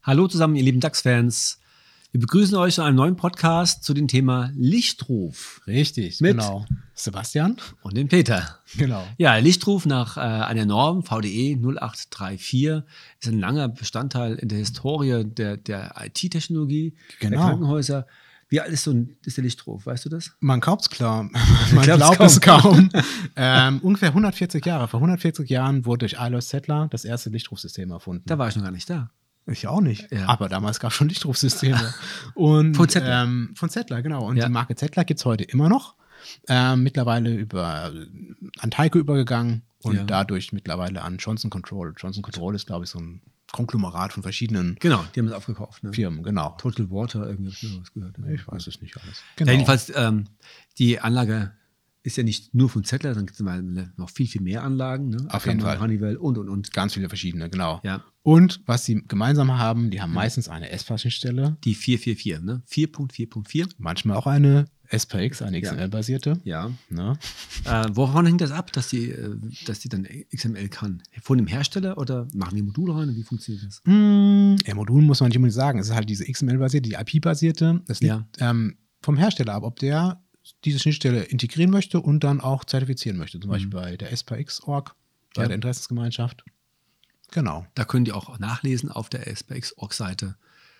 Hallo zusammen, ihr lieben DAX-Fans. Wir begrüßen euch zu einem neuen Podcast zu dem Thema Lichtruf. Richtig, mit genau. Sebastian und dem Peter. Genau. Ja, Lichtruf nach einer Norm, VDE 0834, ist ein langer Bestandteil in der Historie der IT-Technologie, der Krankenhäuser. Wie alt ist der Lichtruf, weißt du das? Man glaubt es klar. Man glaubt es kaum. Ungefähr 140 Jahre. Vor 140 Jahren wurde durch Alois Zettler das erste Lichtrufsystem erfunden. Da war ich noch gar nicht da. Ich auch nicht. Ja. Aber damals gab es schon Lichtrufsysteme. Und, von Zettler. Von Zettler, genau. Und die Marke Zettler gibt es heute immer noch. Mittlerweile an Tyco übergegangen und dadurch mittlerweile an Johnson Control. Johnson Control ist, glaube ich, so ein Konglomerat von verschiedenen Genau, die haben es aufgekauft. Ne? Firmen, genau. Total Water, irgendwie habe ich was gehört. Ich weiß es nicht alles. Genau. Ja, jedenfalls, die Anlage ist ja nicht nur von Zettler, dann gibt es noch viel, viel mehr Anlagen. Ne? Auf jeden Fall. Honeywell und. Ganz viele verschiedene, genau. Ja. Und was sie gemeinsam haben, die haben meistens eine S-Schnittstelle. Die 444, ne? 4.4.4. Manchmal auch eine SPX, eine XML-basierte. Ja. Ne? Wovon hängt das ab, dass die dann XML kann? Von dem Hersteller oder machen die Module rein? Wie funktioniert das? Modul muss man nicht unbedingt sagen. Es ist halt diese XML-basierte, die IP-basierte. Das liegt vom Hersteller ab, ob der diese Schnittstelle integrieren möchte und dann auch zertifizieren möchte. Zum Beispiel bei der SPX.org, bei der Interessensgemeinschaft. Genau. Da können die auch nachlesen auf der SPX.org-Seite.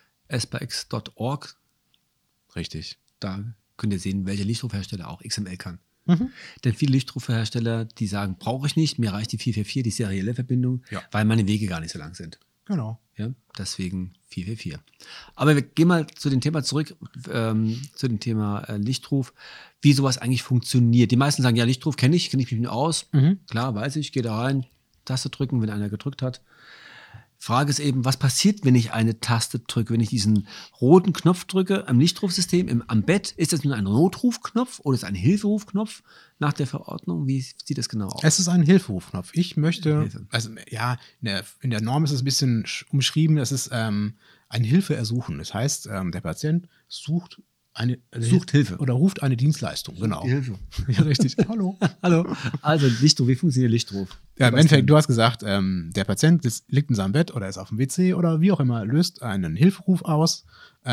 SPX.org. Richtig. Da könnt ihr sehen, welcher Lichtrufhersteller auch XML kann. Denn viele Lichtrufhersteller, die sagen, brauche ich nicht, mir reicht die 444, die serielle Verbindung, weil meine Wege gar nicht so lang sind. Genau. Ja, deswegen 444. Aber wir gehen mal zu dem Thema zurück, zu dem Thema Lichtruf, wie sowas eigentlich funktioniert. Die meisten sagen, ja, Lichtruf kenne ich mich nicht aus. Klar, weiß ich, gehe da rein, Taste drücken, wenn einer gedrückt hat. Frage ist eben, was passiert, wenn ich eine Taste drücke? Wenn ich diesen roten Knopf drücke am Lichtrufsystem, am Bett, ist das nun ein Notrufknopf oder ist es ein Hilferufknopf nach der Verordnung? Wie sieht das genau aus? Es ist ein Hilferufknopf. Ich möchte, also ja, in der Norm ist es ein bisschen umschrieben, das ist ein Hilfeersuchen. Das heißt, der Patient sucht Hilfe. Oder ruft eine Dienstleistung, genau. Hilfe. Ja, richtig. Hallo. Hallo. Also Lichtruf, wie funktioniert Lichtruf? Ja, im Endeffekt, du hast gesagt, der Patient liegt in seinem Bett oder ist auf dem WC oder wie auch immer, löst einen Hilferuf aus.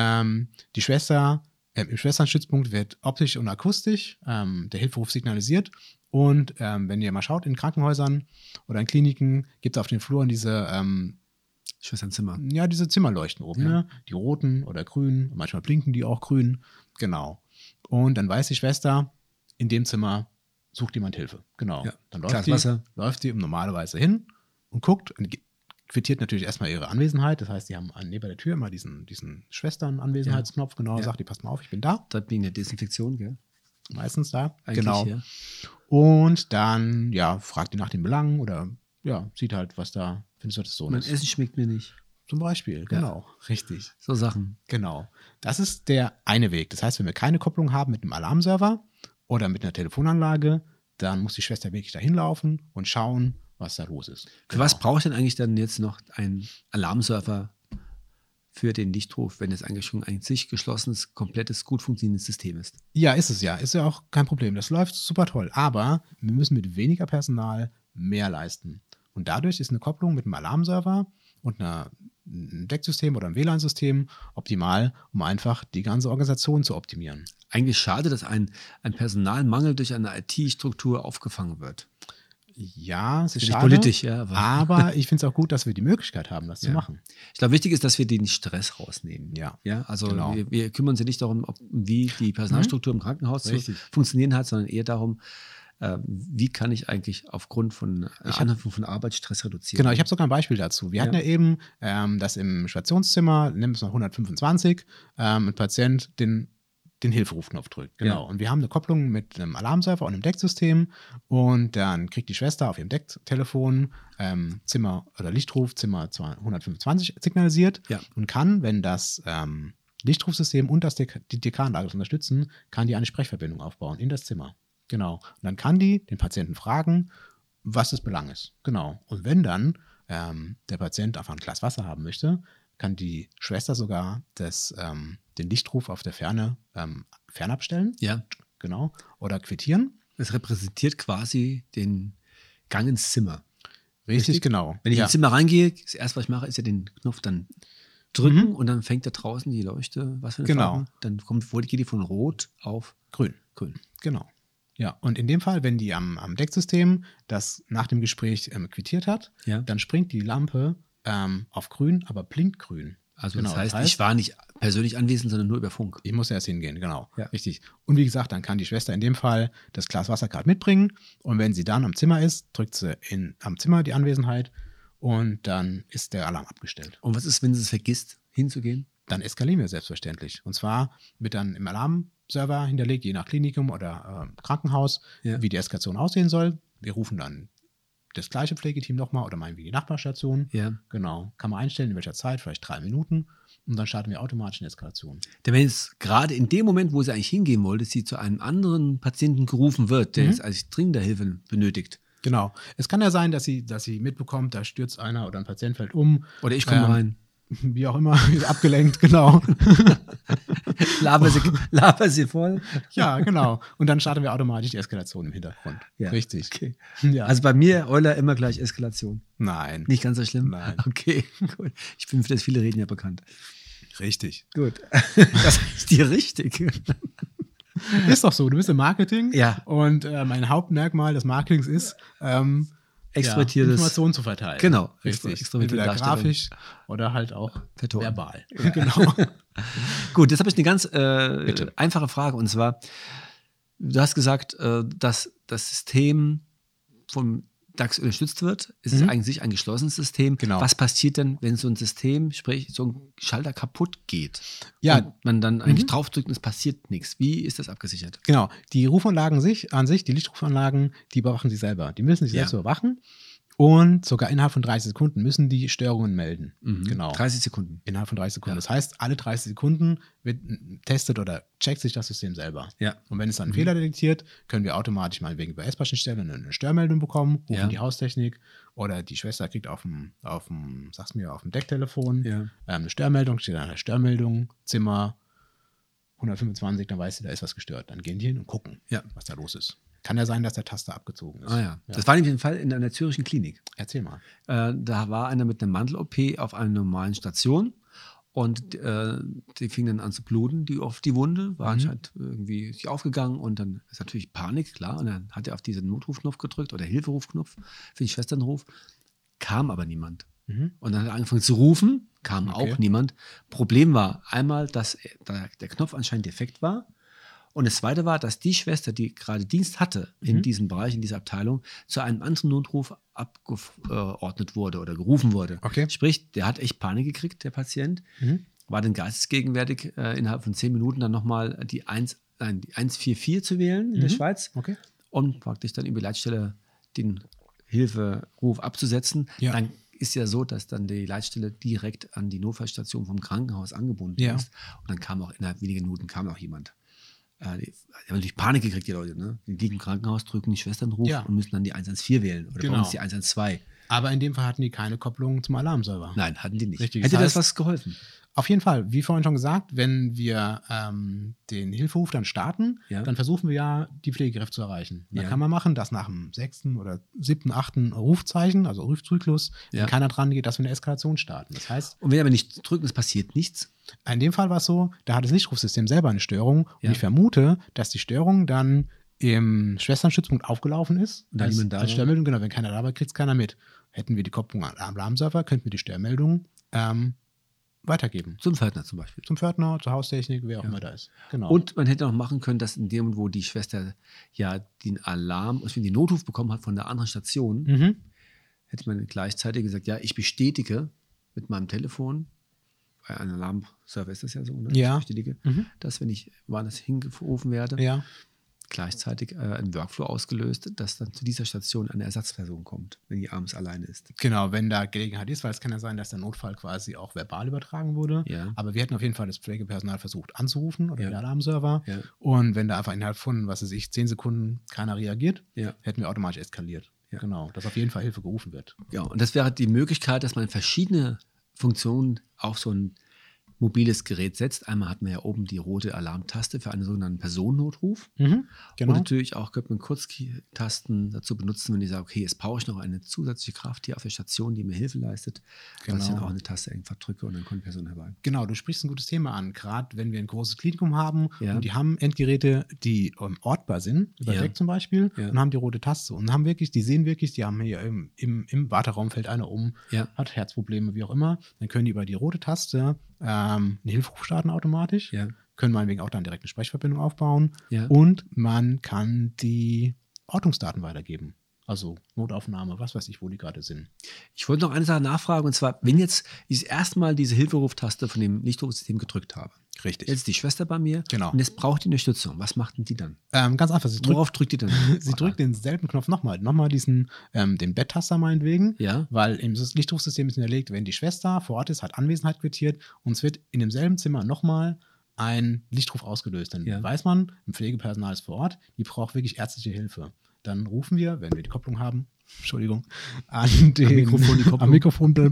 Die Schwester, im Schwesternstützpunkt wird optisch und akustisch der Hilferuf signalisiert. Und wenn ihr mal schaut, in Krankenhäusern oder in Kliniken gibt es auf den Fluren diese Schwesternzimmer. Ja, diese Zimmerleuchten oben, ne? Die roten oder grünen, manchmal blinken die auch grün, genau. Und dann weiß die Schwester, in dem Zimmer sucht jemand Hilfe, genau. Ja. Dann läuft die normalerweise hin und guckt und quittiert natürlich erstmal ihre Anwesenheit, das heißt, die haben neben der Tür immer diesen Schwestern-Anwesenheitsknopf, genau, sagt die, passt mal auf, ich bin da. Dort wegen der Desinfektion, gell? Meistens da, eigentlich, genau. Ja. Und dann, fragt die nach den Belangen oder sieht halt, was da für ein Sohn ist. Mein Essen schmeckt mir nicht. Zum Beispiel, genau. Richtig. So Sachen. Genau. Das ist der eine Weg. Das heißt, wenn wir keine Kopplung haben mit einem Alarmserver oder mit einer Telefonanlage, dann muss die Schwester wirklich dahin laufen und schauen, was da los ist. Für was brauche ich denn eigentlich dann jetzt noch einen Alarmserver für den Lichtruf, wenn es eigentlich schon ein sich geschlossenes, komplettes, gut funktionierendes System ist? Ja, ist es ja. Ist ja auch kein Problem. Das läuft super toll. Aber wir müssen mit weniger Personal mehr leisten. Und dadurch ist eine Kopplung mit einem Alarmserver und einem Decksystem oder einem WLAN-System optimal, um einfach die ganze Organisation zu optimieren. Eigentlich schade, dass ein Personalmangel durch eine IT-Struktur aufgefangen wird. Ja, es ist schade, politisch, aber ich finde es auch gut, dass wir die Möglichkeit haben, das zu machen. Ich glaube, wichtig ist, dass wir den Stress rausnehmen. Ja, also genau. wir kümmern uns ja nicht darum, wie die Personalstruktur im Krankenhaus zu funktionieren hat, sondern eher darum, wie kann ich eigentlich aufgrund von Anhäufung von Arbeit Stress reduzieren? Genau, ich habe sogar ein Beispiel dazu. Wir hatten ja eben, dass im Stationszimmer, nehmen wir es mal 125, ein Patient den Hilferufknopf drückt. Genau. Und wir haben eine Kopplung mit einem Alarmserver und einem Decksystem und dann kriegt die Schwester auf ihrem Decktelefon Zimmer oder Lichtruf Zimmer 125 signalisiert und kann, wenn das Lichtrufsystem und die DK-Anlage das unterstützen, kann die eine Sprechverbindung aufbauen in das Zimmer. Genau. Und dann kann die den Patienten fragen, was das Belang ist. Genau. Und wenn dann der Patient einfach ein Glas Wasser haben möchte, kann die Schwester sogar den Lichtruf auf der Ferne fernabstellen. Ja. Genau. Oder quittieren. Es repräsentiert quasi den Gang ins Zimmer. Richtig, genau. Wenn ich ins Zimmer reingehe, das erste, was ich mache, ist ja den Knopf dann drücken und dann fängt da draußen die Leuchte, was für eine Farbe? Dann geht die von rot auf grün. Genau. Ja, und in dem Fall, wenn die am Decksystem das nach dem Gespräch quittiert hat, dann springt die Lampe auf grün, aber blinkt grün. Also das heißt, ich war nicht persönlich anwesend, sondern nur über Funk. Ich musste erst hingehen, genau. Ja. Richtig. Und wie gesagt, dann kann die Schwester in dem Fall das Glas Wasser gerade mitbringen. Und wenn sie dann am Zimmer ist, drückt sie am Zimmer die Anwesenheit und dann ist der Alarm abgestellt. Und was ist, wenn sie es vergisst, hinzugehen? Dann eskalieren wir selbstverständlich. Und zwar wird dann im Alarmserver hinterlegt, je nach Klinikum oder Krankenhaus, wie die Eskalation aussehen soll. Wir rufen dann das gleiche Pflegeteam nochmal oder meinetwegen die Nachbarstation. Ja. Genau. Kann man einstellen, in welcher Zeit, vielleicht 3 Minuten. Und dann starten wir automatisch eine Eskalation. Denn wenn es gerade in dem Moment, wo sie eigentlich hingehen wollte, sie zu einem anderen Patienten gerufen wird, der jetzt eigentlich dringender Hilfe benötigt. Genau. Es kann ja sein, dass sie mitbekommt, da stürzt einer oder ein Patient fällt um. Oder ich komme rein. Wie auch immer, abgelenkt, genau. Laber sie voll. Ja, genau. Und dann starten wir automatisch die Eskalation im Hintergrund. Ja. Richtig. Okay. Ja. Also bei mir, Euler, immer gleich Eskalation. Nein. Nicht ganz so schlimm? Nein. Okay, gut. Ich bin für das viele Reden ja bekannt. Richtig. Gut. Das ist dir richtig. Ist doch so, du bist im Marketing. Ja. Und mein Hauptmerkmal des Marketings ist, extrovertiertes Informationen zu verteilen. Genau. Richtig. Entweder grafisch oder halt auch verbal. Ja. Genau. Gut, jetzt habe ich eine ganz einfache Frage. Und zwar, du hast gesagt, dass das System vom DAX unterstützt wird. Es ist eigentlich ein geschlossenes System. Genau. Was passiert denn, wenn so ein System, sprich so ein Schalter kaputt geht? Ja. Und man dann eigentlich draufdrückt und es passiert nichts. Wie ist das abgesichert? Genau. Die Rufanlagen die Lichtrufanlagen, die überwachen sich selber. Die müssen sich selbst überwachen. Und sogar innerhalb von 30 Sekunden müssen die Störungen melden. Genau. 30 Sekunden. Innerhalb von 30 Sekunden. Ja. Das heißt, alle 30 Sekunden wird testet oder checkt sich das System selber. Ja. Und wenn es dann einen Fehler detektiert, können wir automatisch mal wegen S-Bahn-Stelle eine Störmeldung bekommen, rufen die Haustechnik oder die Schwester kriegt auf dem Decktelefon eine Störmeldung, steht an der Störmeldung, Zimmer 125, dann weiß sie, da ist was gestört. Dann gehen die hin und gucken, was da los ist. Kann ja sein, dass der Taster abgezogen ist. Ah ja. Das war nämlich ein Fall in einer zürischen Klinik. Erzähl mal. Da war einer mit einer Mandel-OP auf einer normalen Station und die fing dann an zu bluten, die Wunde, war anscheinend irgendwie sich aufgegangen und dann ist natürlich Panik, klar. Und dann hat er auf diesen Notrufknopf gedrückt oder Hilferufknopf für die Schwesternruf, kam aber niemand. Und dann hat er angefangen zu rufen, kam auch niemand. Problem war einmal, dass der Knopf anscheinend defekt war. Und das Zweite war, dass die Schwester, die gerade Dienst hatte in diesem Bereich, in dieser Abteilung, zu einem anderen Notruf abgeordnet wurde oder gerufen wurde. Okay. Sprich, der hat echt Panik gekriegt, der Patient, war dann geistesgegenwärtig, innerhalb von 10 Minuten dann nochmal die 144 zu wählen in der Schweiz und praktisch dann über die Leitstelle den Hilferuf abzusetzen. Ja. Dann ist ja so, dass dann die Leitstelle direkt an die Notfallstation vom Krankenhaus angebunden ist. Und dann kam auch innerhalb weniger Minuten jemand. Die haben natürlich Panik gekriegt, die Leute. Ne? Die liegen im Krankenhaus, drücken die Schwesternruf und müssen dann die 114 wählen. Oder bei uns die 112. Aber in dem Fall hatten die keine Kopplung zum Alarmserver. Nein, hatten die nicht. Richtig. Hätte das was geholfen? Auf jeden Fall. Wie vorhin schon gesagt, wenn wir den Hilferuf dann starten, dann versuchen wir ja, die Pflegekräfte zu erreichen. Da kann man machen, dass nach dem 6. oder 7., 8. Rufzeichen, also Rufzyklus, wenn keiner dran geht, dass wir eine Eskalation starten. Das heißt, und wenn wir aber nicht drücken, es passiert nichts? In dem Fall war es so, da hat das Lichtrufsystem selber eine Störung. Und ich vermute, dass die Störung dann im Schwesternstützpunkt aufgelaufen ist. Und dann niemand da als Störmeldung, genau, wenn keiner da war, kriegt es keiner mit. Hätten wir die Kopplung am Alarmserver, könnten wir die Störmeldung weitergeben. Zum Pförtner zum Beispiel. Zum Pförtner, zur Haustechnik, wer auch immer da ist. Genau. Und man hätte auch machen können, dass in dem Moment, wo die Schwester ja den Alarm, also den Notruf bekommen hat von der anderen Station, hätte man gleichzeitig gesagt, ja, ich bestätige mit meinem Telefon, bei einem Alarmserver ist das ja so, ne? Ich bestätige, dass wenn ich woanders hingerufen werde, gleichzeitig ein Workflow ausgelöst, dass dann zu dieser Station eine Ersatzperson kommt, wenn die abends alleine ist. Genau, wenn da Gelegenheit ist, weil es kann ja sein, dass der Notfall quasi auch verbal übertragen wurde. Ja. Aber wir hätten auf jeden Fall das Pflegepersonal versucht anzurufen oder den Alarmserver. Ja. Und wenn da einfach innerhalb von, 10 Sekunden keiner reagiert, hätten wir automatisch eskaliert. Ja. Genau, dass auf jeden Fall Hilfe gerufen wird. Ja, und das wäre die Möglichkeit, dass man verschiedene Funktionen auf so ein mobiles Gerät setzt. Einmal hat man ja oben die rote Alarmtaste für einen sogenannten Personennotruf. Genau. Und natürlich auch könnte man Kurztasten dazu benutzen, wenn ich sage, okay, jetzt brauche ich noch eine zusätzliche Kraft hier auf der Station, die mir Hilfe leistet, dass ich dann auch eine Taste einfach drücke und dann kommt die Person herbei. Genau, du sprichst ein gutes Thema an, gerade wenn wir ein großes Klinikum haben und die haben Endgeräte, die ortbar sind, über Deck zum Beispiel, und haben die rote Taste und haben wirklich, die sehen wirklich, die haben hier im Warteraum fällt einer um, hat Herzprobleme, wie auch immer, dann können die über die rote Taste einen Hilferuf starten automatisch, können meinetwegen auch dann direkt eine Sprechverbindung aufbauen und man kann die Ortungsdaten weitergeben. Also Notaufnahme, was weiß ich, wo die gerade sind. Ich wollte noch eine Sache nachfragen, und zwar, wenn jetzt ich das erste Mal diese Hilferuftaste von dem Lichtrufsystem gedrückt habe. Richtig. Jetzt ist die Schwester bei mir und jetzt braucht die Unterstützung. Was macht denn die dann? Ganz einfach. Worauf drückt die dann? Sie drückt denselben Knopf nochmal diesen, den Betttaster meinetwegen, weil im Lichtrufsystem ist hinterlegt, wenn die Schwester vor Ort ist, hat Anwesenheit quittiert und es wird in demselben Zimmer nochmal ein Lichtruf ausgelöst. Dann weiß man, im Pflegepersonal ist vor Ort, die braucht wirklich ärztliche Hilfe. Dann rufen wir, wenn wir die Kopplung haben, an den am Mikrofon. Dann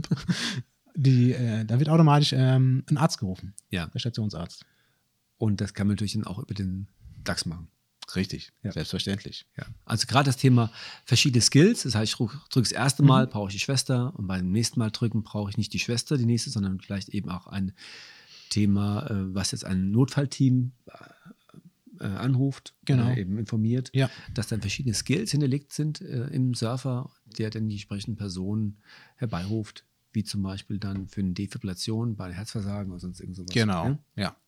wird automatisch ein Arzt gerufen, der Stationsarzt. Und das kann man natürlich dann auch über den DAX machen. Richtig, selbstverständlich. Ja. Also gerade das Thema verschiedene Skills, das heißt, ich drücke das erste Mal, brauche ich die Schwester und beim nächsten Mal drücken brauche ich nicht die Schwester, die nächste, sondern vielleicht eben auch ein Thema, was jetzt ein Notfallteam anruft, eben informiert, dass dann verschiedene Skills hinterlegt sind im Surfer, der dann die entsprechenden Personen herbeiruft, wie zum Beispiel dann für eine Defibrillation bei Herzversagen oder sonst irgend sowas. Genau,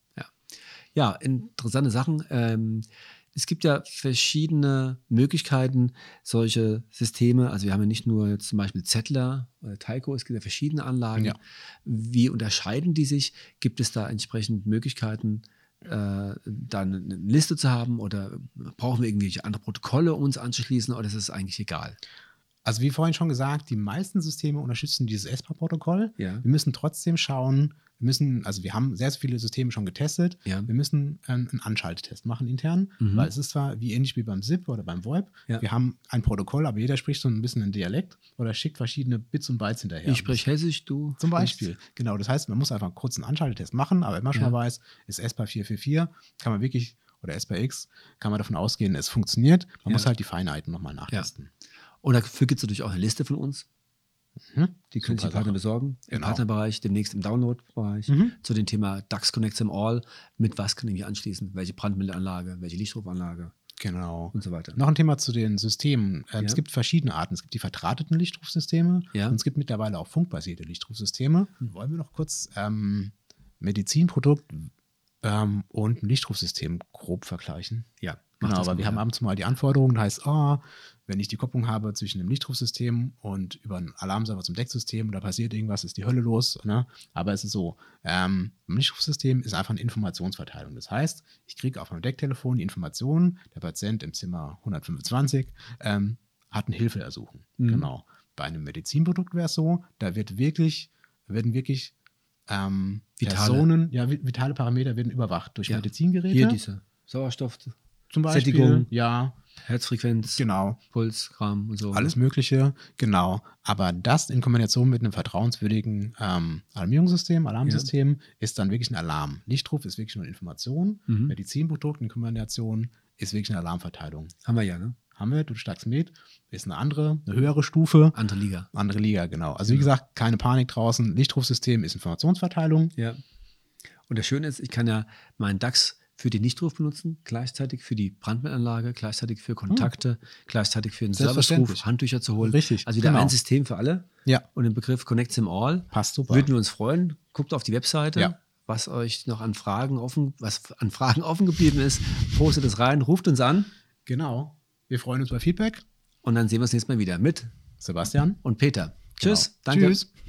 Ja, interessante Sachen. Es gibt ja verschiedene Möglichkeiten, solche Systeme, also wir haben ja nicht nur jetzt zum Beispiel Zettler oder Tyco, es gibt ja verschiedene Anlagen. Ja. Wie unterscheiden die sich? Gibt es da entsprechend Möglichkeiten, dann eine Liste zu haben oder brauchen wir irgendwelche andere Protokolle, um uns anzuschließen oder ist es eigentlich egal? Also wie vorhin schon gesagt, die meisten Systeme unterstützen dieses ESPA-Protokoll. Wir müssen trotzdem schauen, wir haben sehr viele Systeme schon getestet, wir müssen einen Anschaltetest machen intern, weil es ist zwar ähnlich wie beim SIP oder beim VoIP, wir haben ein Protokoll, aber jeder spricht so ein bisschen einen Dialekt oder schickt verschiedene Bits und Bytes hinterher. Ich spreche Hessisch, du? Zum Beispiel, genau. Das heißt, man muss einfach kurz einen Anschaltetest machen, aber wenn man schon mal weiß, ist ESPA 444, kann man wirklich, oder ESPA X, kann man davon ausgehen, es funktioniert. Man muss halt die Feinheiten nochmal nachtesten. Und dafür gibt es natürlich auch eine Liste von uns. Die können sich die Partner besorgen. Im Partnerbereich, demnächst im Download-Bereich. Zu dem Thema DAX Connect Them All. Mit was kann ich mich anschließen? Welche Brandmeldeanlage, welche Lichtrufanlage? Genau. Und so weiter. Noch ein Thema zu den Systemen. Es gibt verschiedene Arten. Es gibt die verdrahteten Lichtrufsysteme und es gibt mittlerweile auch funkbasierte Lichtrufsysteme. Wollen wir noch kurz Medizinprodukt und ein Lichtrufsystem grob vergleichen? Ja. Genau, aber wir haben abends mal die Anforderungen, das heißt, wenn ich die Kopplung habe zwischen dem Lichtrufsystem und über einen Alarmserver zum Decksystem, da passiert irgendwas, ist die Hölle los. Ne? Aber es ist so, im Lichtrufsystem ist einfach eine Informationsverteilung. Das heißt, ich kriege auf meinem Decktelefon die Information, der Patient im Zimmer 125 hat ein Hilfeersuchen. Genau. Bei einem Medizinprodukt wäre es so, da werden wirklich vitale Parameter werden überwacht durch Medizingeräte. Hier diese Sauerstoff. Zum Beispiel, Sättigung, Herzfrequenz, Puls, Gramm und so. Alles Mögliche, genau. Aber das in Kombination mit einem vertrauenswürdigen Alarmsystem ist dann wirklich ein Alarm. Lichtruf ist wirklich nur eine Information. Medizinprodukt in Kombination ist wirklich eine Alarmverteilung. Haben wir ja, ne? Haben wir, du steigst mit, ist eine höhere Stufe. Andere Liga. Andere Liga, genau. Also wie gesagt, keine Panik draußen. Lichtrufsystem ist Informationsverteilung. Ja. Und das Schöne ist, ich kann ja meinen DAX für den Lichtruf benutzen, gleichzeitig für die Brandmeldanlage, gleichzeitig für Kontakte, gleichzeitig für den Serviceruf, Handtücher zu holen. Richtig. Also wieder ein System für alle. Ja. Und den Begriff Connect Them All. Passt super. Würden wir uns freuen. Guckt auf die Webseite, was euch noch an Fragen offen geblieben ist. Postet es rein, ruft uns an. Genau. Wir freuen uns über Feedback. Und dann sehen wir uns nächstes Mal wieder mit Sebastian und Peter. Genau. Tschüss. Danke. Tschüss.